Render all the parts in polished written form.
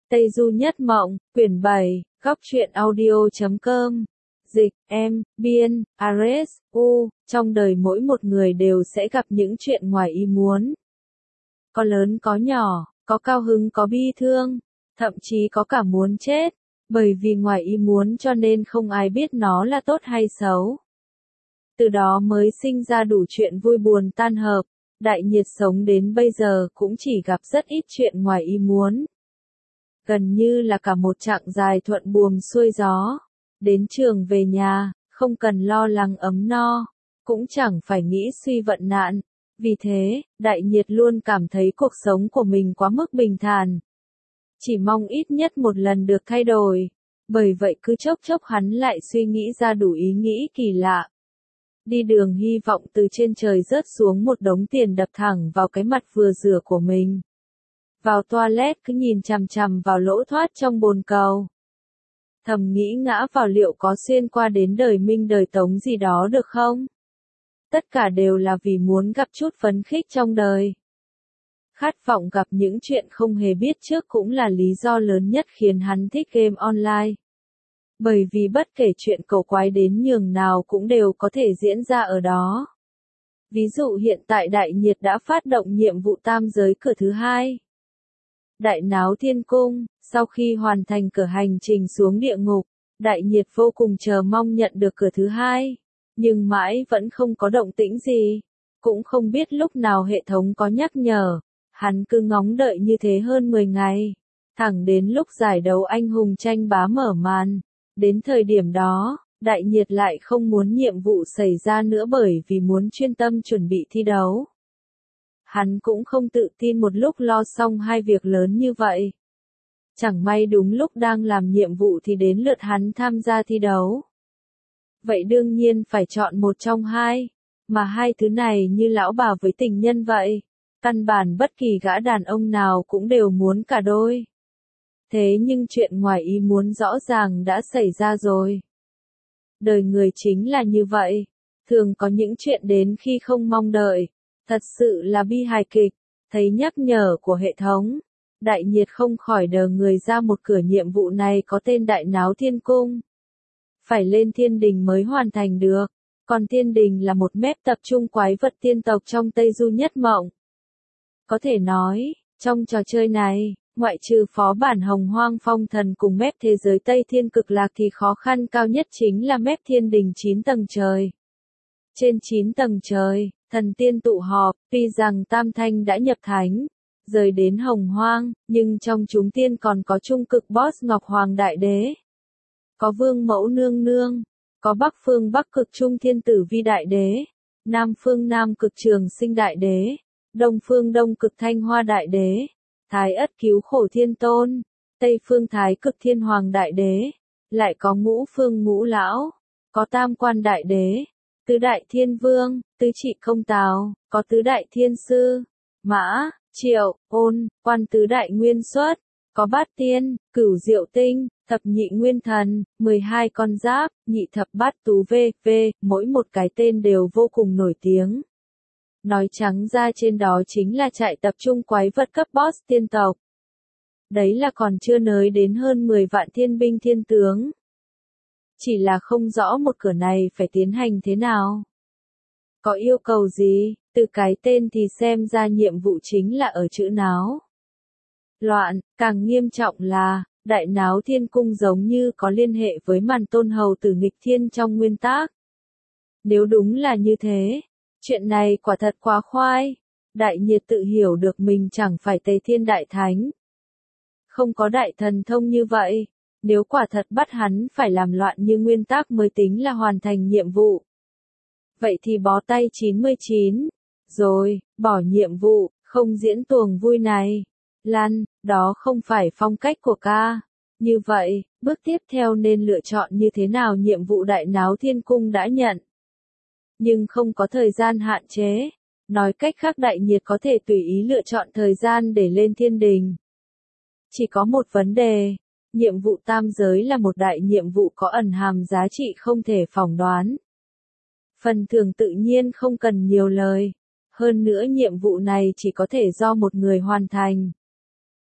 Tây Du Nhất Mộng, quyển 7, góc truyện audio.com. Dịch, em, biên, Ares, trong đời mỗi một người đều sẽ gặp những chuyện ngoài ý muốn. Có lớn có nhỏ, có cao hứng có bi thương, thậm chí có cả muốn chết, bởi vì ngoài ý muốn cho nên không ai biết nó là tốt hay xấu. Từ đó mới sinh ra đủ chuyện vui buồn tan hợp, Đại Nhiệt sống đến bây giờ cũng chỉ gặp rất ít chuyện ngoài ý muốn. Gần như là cả một chặng dài thuận buồm xuôi gió. Đến trường về nhà, không cần lo lắng ấm no, cũng chẳng phải nghĩ suy vận nạn. Vì thế, Đại Nhiệt luôn cảm thấy cuộc sống của mình quá mức bình thản. Chỉ mong ít nhất một lần được thay đổi. Bởi vậy cứ chốc chốc hắn lại suy nghĩ ra đủ ý nghĩ kỳ lạ. Đi đường hy vọng từ trên trời rớt xuống một đống tiền đập thẳng vào cái mặt vừa rửa của mình. Vào toilet cứ nhìn chằm chằm vào lỗ thoát trong bồn cầu. Thầm nghĩ ngã vào liệu có xuyên qua đến đời Minh đời Tống gì đó được không? Tất cả đều là vì muốn gặp chút phấn khích trong đời. Khát vọng gặp những chuyện không hề biết trước cũng là lý do lớn nhất khiến hắn thích game online. Bởi vì bất kể chuyện cầu quái đến nhường nào cũng đều có thể diễn ra ở đó. Ví dụ hiện tại Đại Nhiệt đã phát động nhiệm vụ tam giới cửa thứ 2. Đại Náo Thiên Cung, sau khi hoàn thành cửa hành trình xuống địa ngục, Đại Nhiệt vô cùng chờ mong nhận được cửa thứ 2, nhưng mãi vẫn không có động tĩnh gì, cũng không biết lúc nào hệ thống có nhắc nhở, hắn cứ ngóng đợi như thế hơn 10 ngày, thẳng đến lúc giải đấu anh hùng tranh bá mở màn, đến thời điểm đó, Đại Nhiệt lại không muốn nhiệm vụ xảy ra nữa bởi vì muốn chuyên tâm chuẩn bị thi đấu. Hắn cũng không tự tin một lúc lo xong hai việc lớn như vậy. Chẳng may đúng lúc đang làm nhiệm vụ thì đến lượt hắn tham gia thi đấu. Vậy đương nhiên phải chọn một trong hai, mà hai thứ này như lão bà với tình nhân vậy. Căn bản bất kỳ gã đàn ông nào cũng đều muốn cả đôi. Thế nhưng chuyện ngoài ý muốn rõ ràng đã xảy ra rồi. Đời người chính là như vậy, thường có những chuyện đến khi không mong đợi. Thật sự là bi hài kịch, thấy nhắc nhở của hệ thống. Đại Nhiệt không khỏi đờ người ra một cửa nhiệm vụ này có tên Đại Náo Thiên Cung. Phải lên thiên đình mới hoàn thành được, còn thiên đình là một mép tập trung quái vật tiên tộc trong Tây Du Nhất Mộng. Có thể nói, trong trò chơi này, ngoại trừ phó bản Hồng Hoang Phong Thần cùng mép thế giới Tây Thiên Cực Lạc thì khó khăn cao nhất chính là mép thiên đình 9 tầng trời. Trên 9 tầng trời, thần tiên tụ họp, tuy rằng Tam Thanh đã nhập thánh, rời đến Hồng Hoang, nhưng trong chúng tiên còn có trung cực boss Ngọc Hoàng Đại Đế. Có Vương Mẫu Nương Nương, có Bắc Phương Bắc Cực Trung Thiên Tử Vi Đại Đế, Nam Phương Nam Cực Trường Sinh Đại Đế, Đông Phương Đông Cực Thanh Hoa Đại Đế, Thái Ất Cứu Khổ Thiên Tôn, Tây Phương Thái Cực Thiên Hoàng Đại Đế, lại có Ngũ Phương Ngũ Lão, có Tam Quan Đại Đế, Tứ Đại Thiên Vương, Tứ Trị Công Tào, có Tứ Đại Thiên Sư, Mã, Triệu, Ôn, Quan Tứ Đại Nguyên Xuất, có Bát Tiên, Cửu Diệu Tinh, Thập Nhị Nguyên Thần, 12 con giáp, Nhị Thập Bát Tú v.v, mỗi một cái tên đều vô cùng nổi tiếng. Nói trắng ra trên đó chính là trại tập trung quái vật cấp boss tiên tộc. Đấy là còn chưa nới đến hơn 10 vạn thiên binh thiên tướng. Chỉ là không rõ một cửa này phải tiến hành thế nào. Có yêu cầu gì, từ cái tên thì xem ra nhiệm vụ chính là ở chữ náo. Loạn, càng nghiêm trọng là, Đại Náo Thiên Cung giống như có liên hệ với màn tôn hầu tử nghịch thiên trong nguyên tác. Nếu đúng là như thế, chuyện này quả thật quá khoai. Đại Nhiệt tự hiểu được mình chẳng phải Tề Thiên Đại Thánh. Không có đại thần thông như vậy. Nếu quả thật bắt hắn phải làm loạn như nguyên tác mới tính là hoàn thành nhiệm vụ. Vậy thì bó tay 99. Rồi, bỏ nhiệm vụ, không diễn tuồng vui này. Lăn, đó không phải phong cách của ca. Như vậy, bước tiếp theo nên lựa chọn như thế nào nhiệm vụ Đại Náo Thiên Cung đã nhận. Nhưng không có thời gian hạn chế. Nói cách khác Đại Nhiệt có thể tùy ý lựa chọn thời gian để lên thiên đình. Chỉ có một vấn đề. Nhiệm vụ tam giới là một đại nhiệm vụ có ẩn hàm giá trị không thể phỏng đoán. Phần thưởng tự nhiên không cần nhiều lời. Hơn nữa nhiệm vụ này chỉ có thể do một người hoàn thành.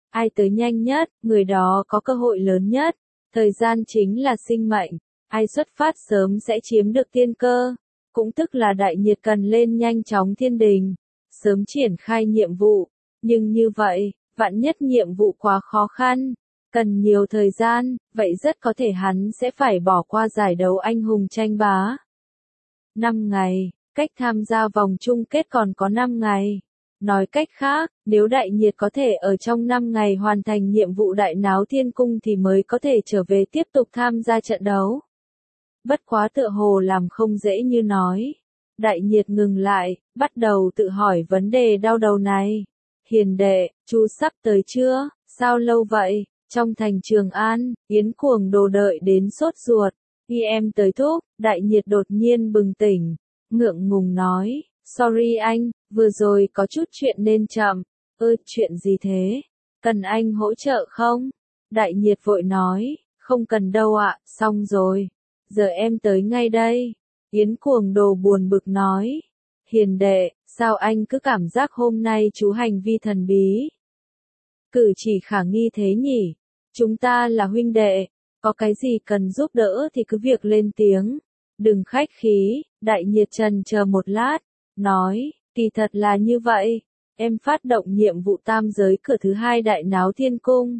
Ai tới nhanh nhất, người đó có cơ hội lớn nhất. Thời gian chính là sinh mệnh. Ai xuất phát sớm sẽ chiếm được tiên cơ. Cũng tức là đại nhiệt cần lên nhanh chóng thiên đình. Sớm triển khai nhiệm vụ. Nhưng như vậy, vạn nhất nhiệm vụ quá khó khăn. Cần nhiều thời gian, vậy rất có thể hắn sẽ phải bỏ qua giải đấu anh hùng tranh bá. 5 ngày, cách tham gia vòng chung kết còn có 5 ngày. Nói cách khác, nếu đại nhiệt có thể ở trong 5 ngày hoàn thành nhiệm vụ đại náo thiên cung thì mới có thể trở về tiếp tục tham gia trận đấu. Bất quá tựa hồ làm không dễ như nói. Đại nhiệt ngừng lại, bắt đầu tự hỏi vấn đề đau đầu này. Hiền đệ, chú sắp tới chưa? Sao lâu vậy? Trong thành Trường An, Yến Cuồng Đồ đợi đến sốt ruột. Khi em tới thúc, đại nhiệt đột nhiên bừng tỉnh. Ngượng ngùng nói, sorry anh, vừa rồi có chút chuyện nên chậm. Chuyện gì thế? Cần anh hỗ trợ không? Đại nhiệt vội nói, không cần đâu ạ, xong rồi. Giờ em tới ngay đây. Yến Cuồng Đồ buồn bực nói. Hiền đệ, sao anh cứ cảm giác hôm nay chú hành vi thần bí? Cử chỉ khả nghi thế nhỉ? Chúng ta là huynh đệ, có cái gì cần giúp đỡ thì cứ việc lên tiếng. Đừng khách khí, đại nhiệt trần chờ một lát, nói, kỳ thật là như vậy, em phát động nhiệm vụ tam giới cửa thứ 2 đại náo thiên cung.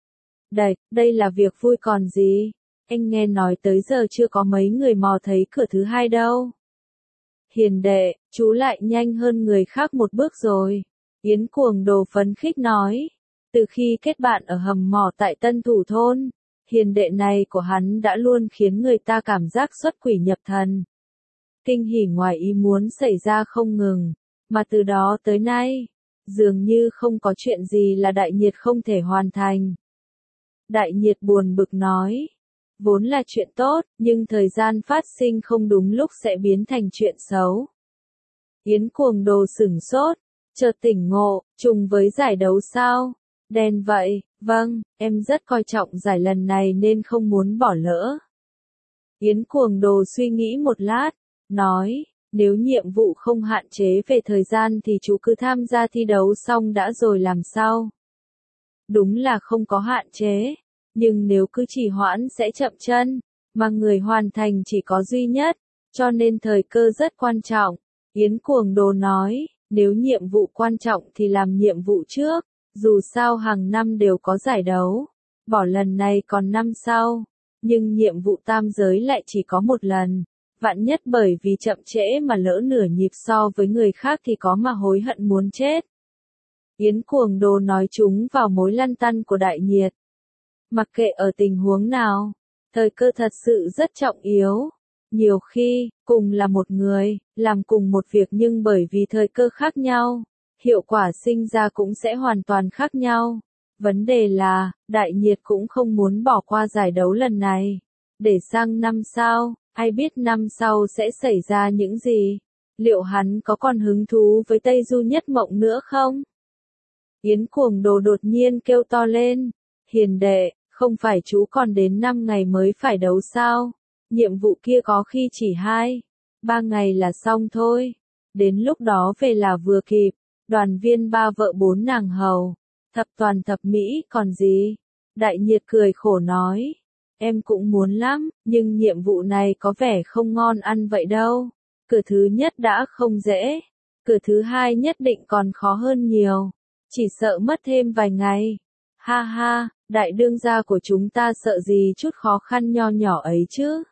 Đây là việc vui còn gì, anh nghe nói tới giờ chưa có mấy người mò thấy cửa thứ 2 đâu. Hiền đệ, chú lại nhanh hơn người khác một bước rồi. Yến Cuồng Đồ phấn khích nói. Từ khi kết bạn ở hầm mỏ tại Tân Thủ Thôn, hiền đệ này của hắn đã luôn khiến người ta cảm giác xuất quỷ nhập thần. Kinh hỉ ngoài ý muốn xảy ra không ngừng, mà từ đó tới nay, dường như không có chuyện gì là đại nhiệt không thể hoàn thành. Đại nhiệt buồn bực nói, vốn là chuyện tốt, nhưng thời gian phát sinh không đúng lúc sẽ biến thành chuyện xấu. Yến Cuồng Đồ sửng sốt, chợt tỉnh ngộ, trùng với giải đấu sao? Đen vậy, vâng, em rất coi trọng giải lần này nên không muốn bỏ lỡ. Yến Cuồng Đồ suy nghĩ một lát, nói, nếu nhiệm vụ không hạn chế về thời gian thì chú cứ tham gia thi đấu xong đã rồi làm sao? Đúng là không có hạn chế, nhưng nếu cứ trì hoãn sẽ chậm chân, mà người hoàn thành chỉ có duy nhất, cho nên thời cơ rất quan trọng. Yến Cuồng Đồ nói, nếu nhiệm vụ quan trọng thì làm nhiệm vụ trước. Dù sao hàng năm đều có giải đấu, bỏ lần này còn năm sau, nhưng nhiệm vụ tam giới lại chỉ có một lần, vạn nhất bởi vì chậm trễ mà lỡ nửa nhịp so với người khác thì có mà hối hận muốn chết. Yến Cuồng Đồ nói chúng vào mối lăn tăn của đại nhiệt. Mặc kệ ở tình huống nào, thời cơ thật sự rất trọng yếu. Nhiều khi, cùng là một người, làm cùng một việc nhưng bởi vì thời cơ khác nhau, hiệu quả sinh ra cũng sẽ hoàn toàn khác nhau. Vấn đề là, đại nhiệt cũng không muốn bỏ qua giải đấu lần này. Để sang năm sau, ai biết năm sau sẽ xảy ra những gì? Liệu hắn có còn hứng thú với Tây Du Nhất Mộng nữa không? Yến Cuồng Đồ đột nhiên kêu to lên. Hiền đệ, không phải chú còn đến 5 ngày mới phải đấu sao? Nhiệm vụ kia có khi chỉ 2-3 ngày là xong thôi. Đến lúc đó về là vừa kịp. Đoàn viên 3 vợ 4 nàng hầu, thập toàn thập mỹ còn gì? Đại nhiệt cười khổ nói, em cũng muốn lắm, nhưng nhiệm vụ này có vẻ không ngon ăn vậy đâu. Cửa thứ nhất đã không dễ, cửa thứ 2 nhất định còn khó hơn nhiều, chỉ sợ mất thêm vài ngày. Ha ha, đại đương gia của chúng ta sợ gì chút khó khăn nho nhỏ ấy chứ?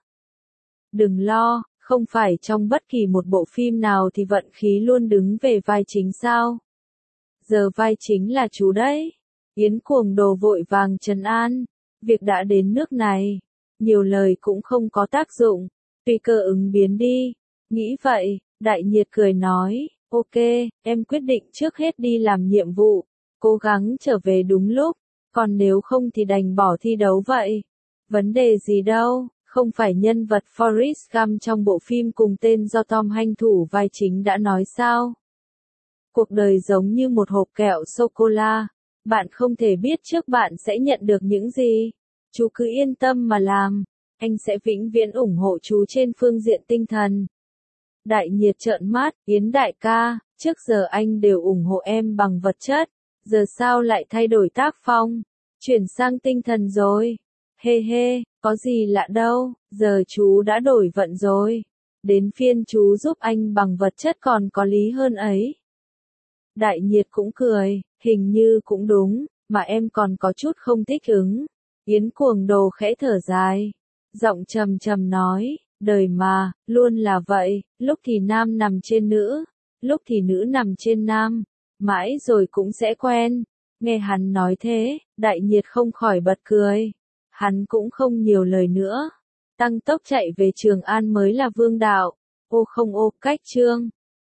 Đừng lo. Không phải trong bất kỳ một bộ phim nào thì vận khí luôn đứng về vai chính sao? Giờ vai chính là chú đấy. Yến Cuồng Đồ vội vàng trấn an. Việc đã đến nước này. Nhiều lời cũng không có tác dụng. Tùy cơ ứng biến đi. Nghĩ vậy, đại nhiệt cười nói. Ok, em quyết định trước hết đi làm nhiệm vụ. Cố gắng trở về đúng lúc. Còn nếu không thì đành bỏ thi đấu vậy. Vấn đề gì đâu. Không phải nhân vật Forrest Gump trong bộ phim cùng tên do Tom Hanks thủ vai chính đã nói sao? Cuộc đời giống như một hộp kẹo sô-cô-la. Bạn không thể biết trước bạn sẽ nhận được những gì. Chú cứ yên tâm mà làm. Anh sẽ vĩnh viễn ủng hộ chú trên phương diện tinh thần. Đại nhiệt trợn mắt, Yến đại ca, trước giờ anh đều ủng hộ em bằng vật chất. giờ sao lại thay đổi tác phong, chuyển sang tinh thần rồi. Hê hê, có gì lạ đâu, giờ chú đã đổi vận rồi. Đến phiên chú giúp anh bằng vật chất còn có lý hơn ấy. Đại Nhiệt cũng cười, hình như cũng đúng, mà em còn có chút không thích ứng. Yến Cuồng Đồ khẽ thở dài, giọng trầm trầm nói, đời mà, luôn là vậy, lúc thì nam nằm trên nữ, lúc thì nữ nằm trên nam, mãi rồi cũng sẽ quen. Nghe hắn nói thế, Đại Nhiệt không khỏi bật cười. Hắn cũng không nhiều lời nữa, tăng tốc chạy về Trường An mới là vương đạo. Ô không ô, cách chương